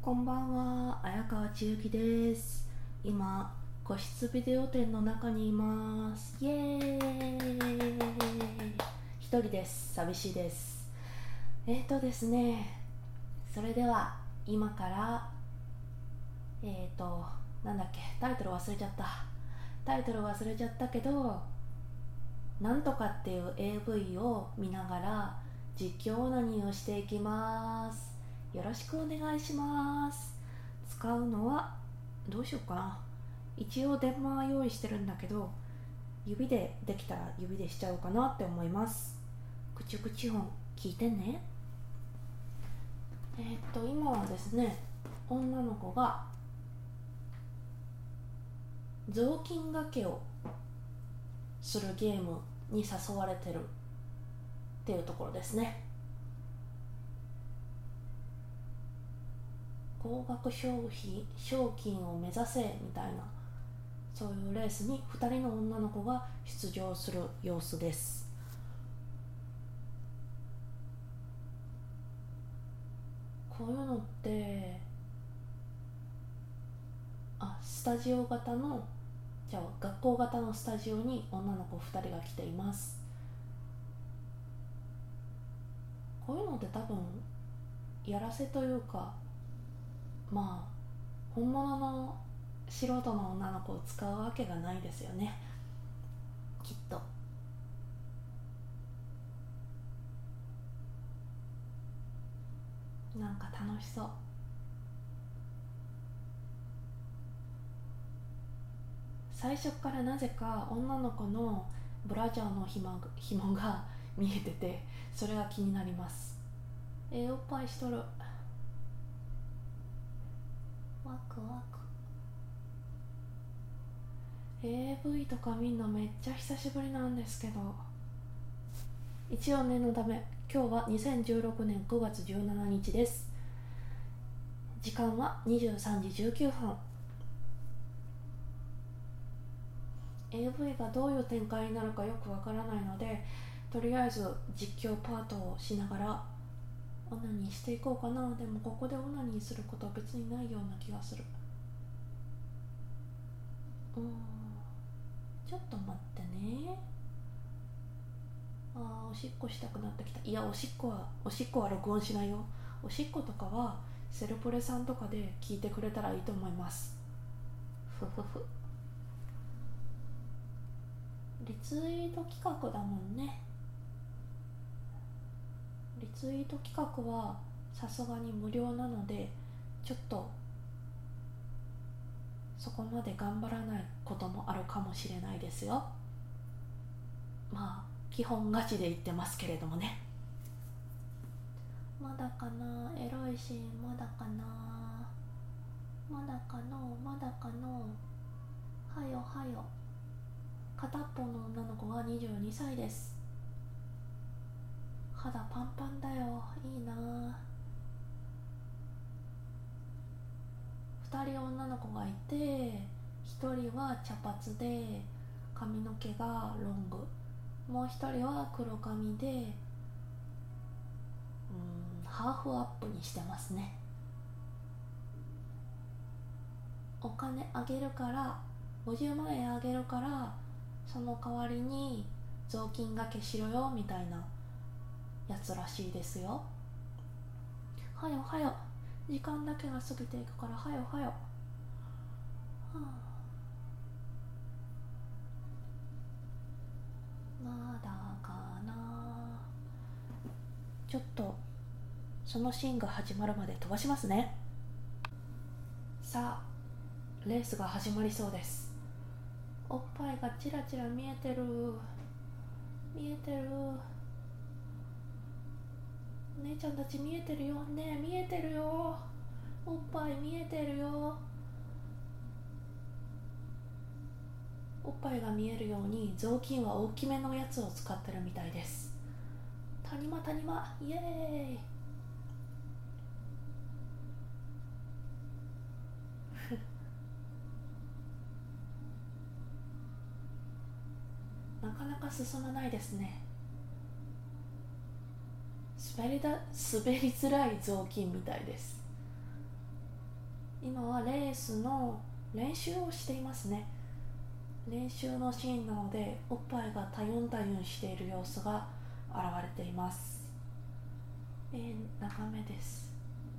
こんばんは、綾川千雪です。今、個室ビデオ店の中にいます。イエーイ。一人です。寂しいです。ですね、それでは今からなんだっけ、タイトル忘れちゃったけど、なんとかっていう AV を見ながら実況何をしていきます。よろしくお願いします。使うのはどうしようかな。一応電話は用意してるんだけど、指でできたら指でしちゃおうかなって思います。くちゅくち音聞いてね。今はですね、女の子が雑巾がけをするゲームに誘われてるっていうところですね。高額賞金を目指せみたいな、そういうレースに2人の女の子が出場する様子です。こういうのってスタジオ型の学校型のスタジオに女の子2人が来ています。こういうのって多分やらせというか、本物の素人の女の子を使うわけがないですよね、きっと。なんか楽しそう。最初からなぜか女の子のブラジャーの紐が見えてて、それが気になります。おっぱいしとる。ワクワク。 AV とか見んのめっちゃ久しぶりなんですけど、一応念のため今日は2016年9月17日です。時間は23時19分。 AV がどういう展開になるかよくわからないので、とりあえず実況パートをしながらオナニーしていこうかな。でもここでオナニーすることは別にないような気がする。ちょっと待ってね。おしっこしたくなってきた。いや、おしっこは録音しないよ。おしっことかはセルプレさんとかで聞いてくれたらいいと思います。ふふふ。リツイート企画だもんね。リツイート企画はさすがに無料なので、ちょっとそこまで頑張らないこともあるかもしれないですよ。基本ガチで言ってますけれどもね。まだかな、エロいシーンまだかな、まだかの。はよはよ。片っぽの女の子が22歳です。肌パンパンだよ。いいな。2人女の子がいて、1人は茶髪で髪の毛がロング、もう1人は黒髪でハーフアップにしてますね。お金あげるから、50万円あげるから、その代わりに雑巾がけしろよみたいなやつらしいですよ。はよはよ、時間だけが過ぎていくから、はよはよ。まだかな。ちょっとそのシーンが始まるまで飛ばしますね。さあ、レースが始まりそうです。おっぱいがチラチラ見えてる。姉ちゃんたち見えてるよね。見えてるよ、おっぱい見えてるよ。おっぱいが見えるように雑巾は大きめのやつを使ってるみたいです。谷間イエーイなかなか進まないですね。滑りづらい雑巾みたいです。 今はレースの練習をしていますね。練習のシーンなのでおっぱいがタユンタユンしている様子が現れています。長めです。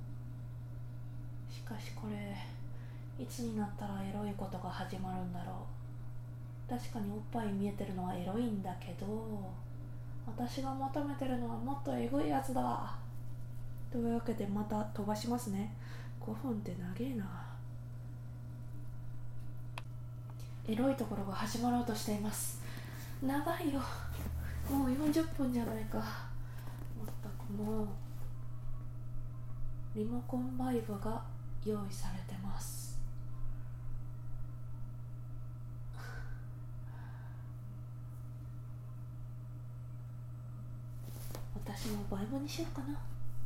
しかしこれいつになったらエロいことが始まるんだろう。確かにおっぱい見えてるのはエロいんだけど、私が求めてるのはもっとエグいやつだ。というわけでまた飛ばしますね。5分って長えな。エロいところが始まろうとしています。長いよ、もう40分じゃないか。まったくもうリモコンバイブが用意されてます。私もバイブにしようかな。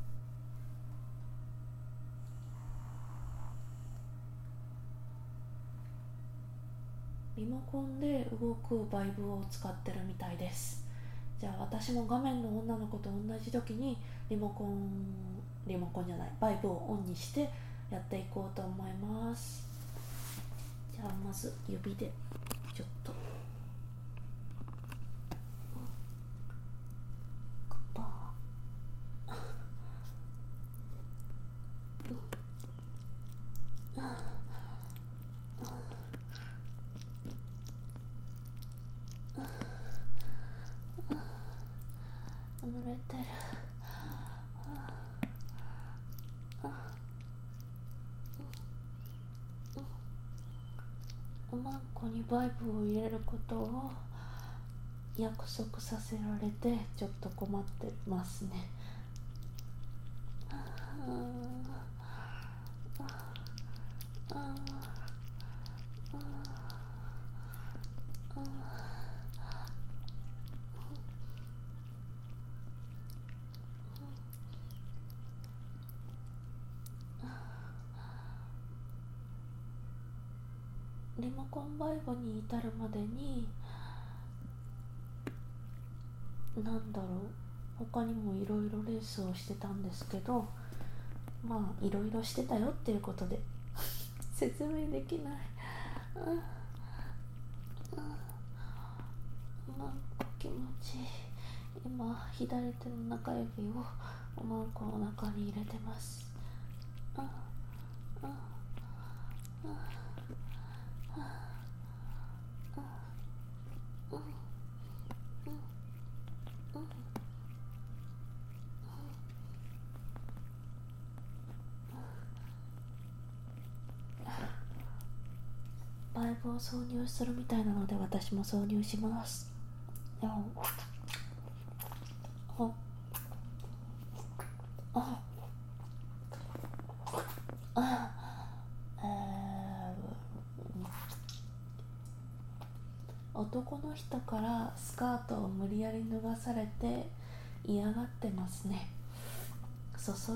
リモコンで動くバイブを使ってるみたいです。じゃあ私も画面の女の子と同じ時にリモコンじゃない、バイブをオンにしてやっていこうと思います。じゃあまず指でちょっと濡れてる。おまんこにバイブを入れることを約束させられてちょっと困ってますね。リモコンバイブに至るまでになんだろう、他にもいろいろレースをしてたんですけど、まあいろいろしてたよっていうことで説明できない。なんか気持ちいい。今左手の中指をおまんこの中に入れてます。バイブを挿入するみたいなので私も挿入します。男の人からスカートを無理やり脱がされて嫌がってますね。そそる？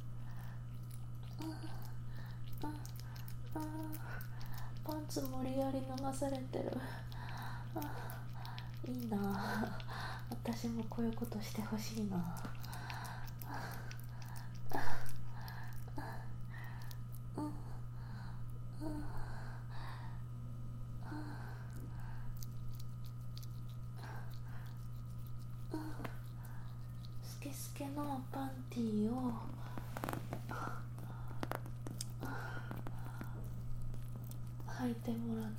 パンツ無理やり脱がされてる。いいな、私もこういうことしてほしいな。スケスケのパンティーを履いてもらって、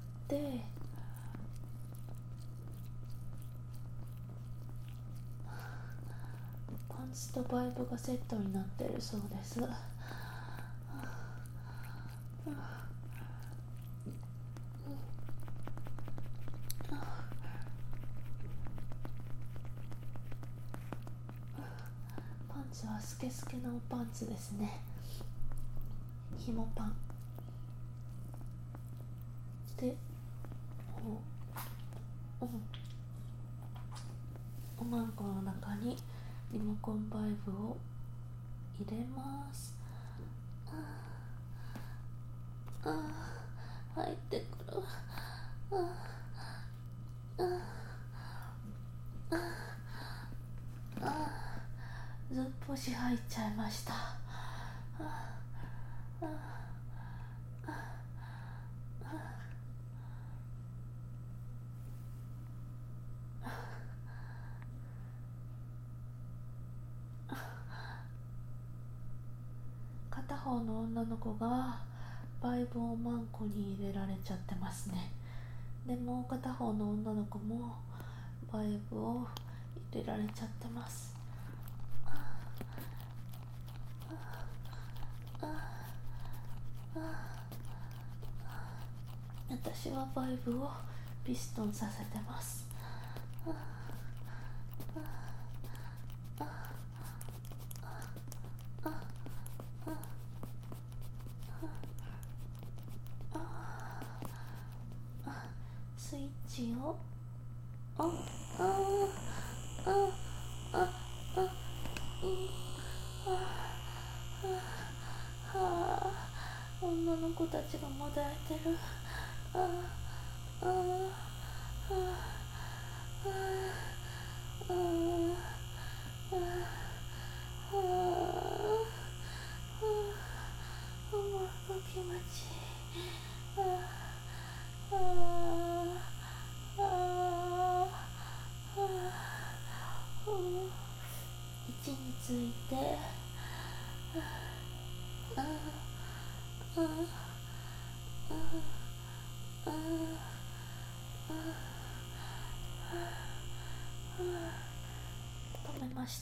パンツとバイブがセットになってるそうです。パンツはスケスケのパンツですね。紐パンで、おまんこの中にリモコンバイブを入れます。入ってくる。ずっぽし入っちゃいました。 片方の女の子がバイブをマンコに入れられちゃってますね。でもう片方の女の子もバイブを入れられちゃってます。私はバイブをピストンさせてます。スイッチを女の子たちがもだえてる。気持ちいい。位置について止めました。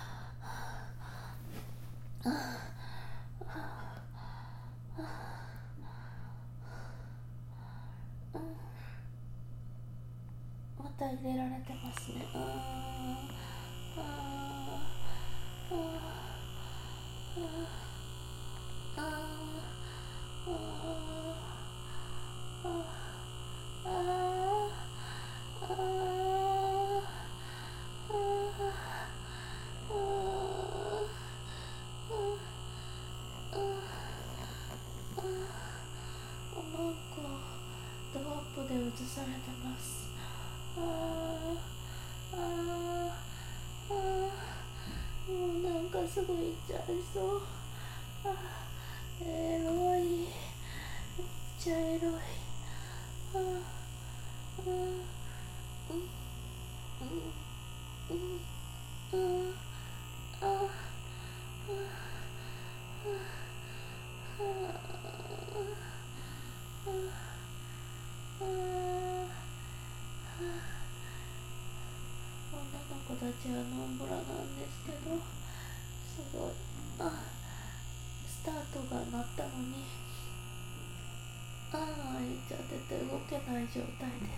また入れられてますね。ドアップで映されてます。もうなんかすぐ行っちゃいそう。エロい、めっちゃエロい。女の子たちはノンブラなんですけど、すごいスタートが鳴ったのに開いちゃってて動けない状態です。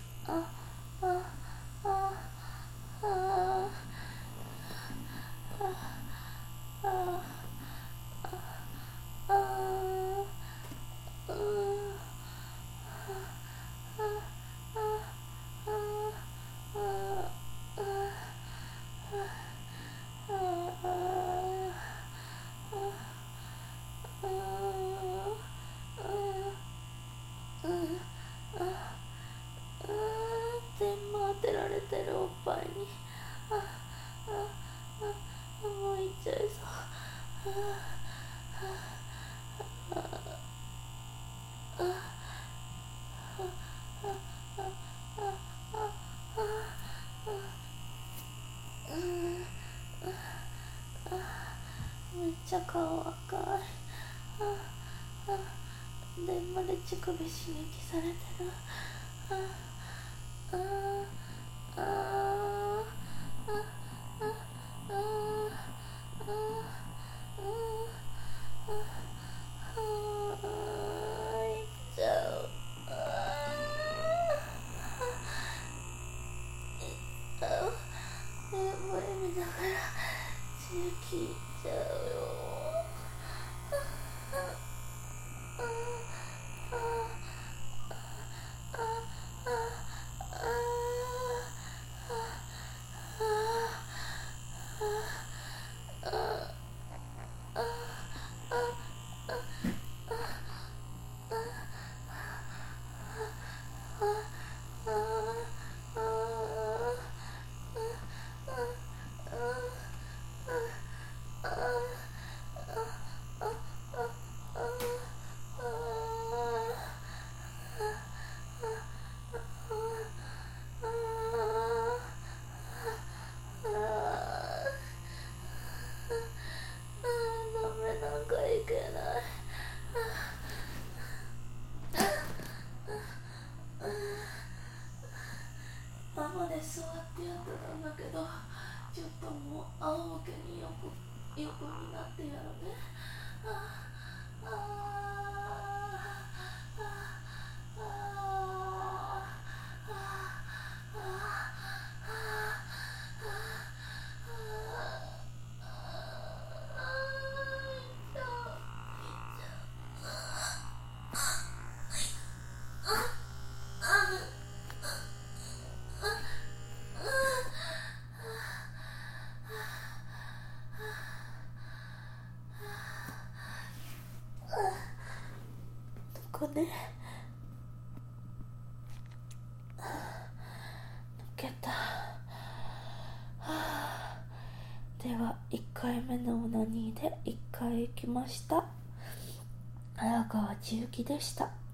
全部当てられてるおっぱいにもういっちゃいそう。めっちゃ顔赤い。電話で乳首刺激されてる。だから血聞いちゃうよ。なんかくね。抜けた。では1回目のオナニーで1回行きました。荒川千雪でした。